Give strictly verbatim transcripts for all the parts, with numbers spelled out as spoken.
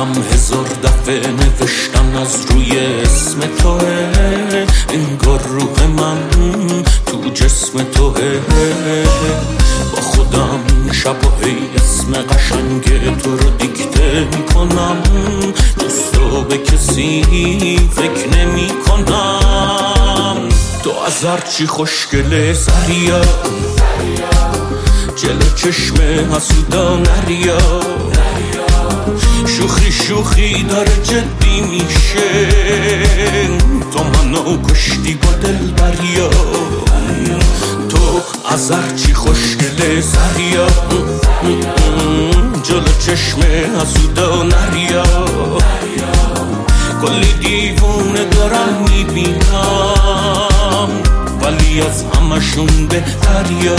دلم هزار دفعه نوشتن از روی اسم توه، انگار روح من تو جسم توه. با خودم شب و هی اسم قشنگ تو رو دیکته میکنم، جز تو به کسی فکر نمی کنم. تو از هرچی خوشگله سریا، جلو چشم حسودا نریا، شوخی شوخی داره جدی میشه، تو منو کشتی با دل بریا. تو از هرچی خوشگله سریا، جلو چشم حسودا نریا، کلی دیوونه دارم میبینم، ولی از همشون بهتریا.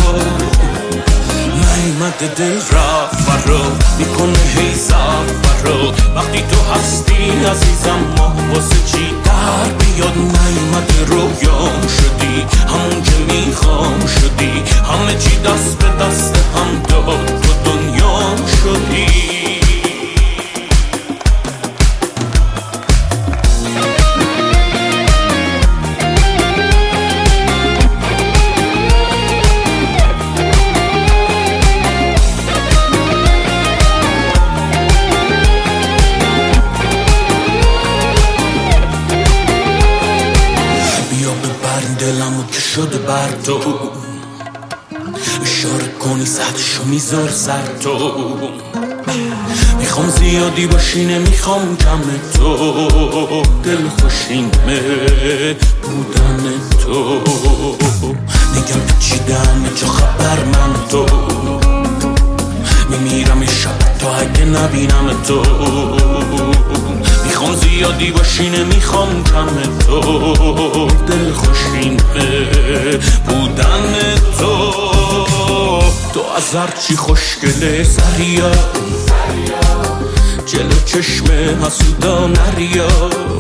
نیمد دل رفت فرا میکنه هی زفرا، وقتی تو هستی عزیزم ماه واسه چی در بیاد. نیمد رویام شدی همون که میخوام شدی، همه چی دست به دست هم داد تو دنیام شدی. دلمو که شده بر تو، اشاره کنی سطشو میذار سر تو. میخوام زیادی باشی نمیخوام کم تو، دل خوشینمه بودن تو. میگم پیچیدم چه خبر من تو، میمیرم شب تا اگه نبینم تو. میخوام زیادی باشی نمیخوام کم تو، دل خوشینه بودن تو. تو از هرچی خوشگله سریا، جلو چشم حسودا نریا،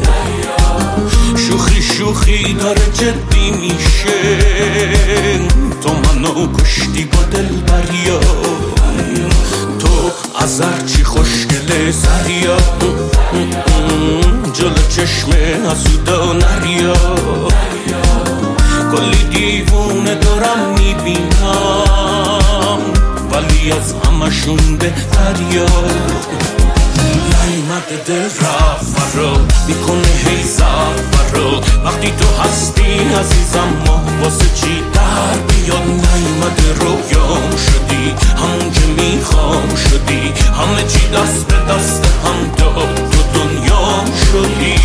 شوخی شوخی داره جدی میشه، تو منو کشتی با دل بریا. تو از هرچی خوشگله سریا، جلو چشم حسودا نریا، کلی دیوونه دارم میبینم، ولی از همشون بهتریا. نیمد دل رفت فرا میکنه هی زفرا، وقتی تو هستی عزیزم ماه واسه چی در بیاد. نیمد رویام شدی همون که میخوام شدی، همه چی دست به دست هم داد تو دنیام شدی.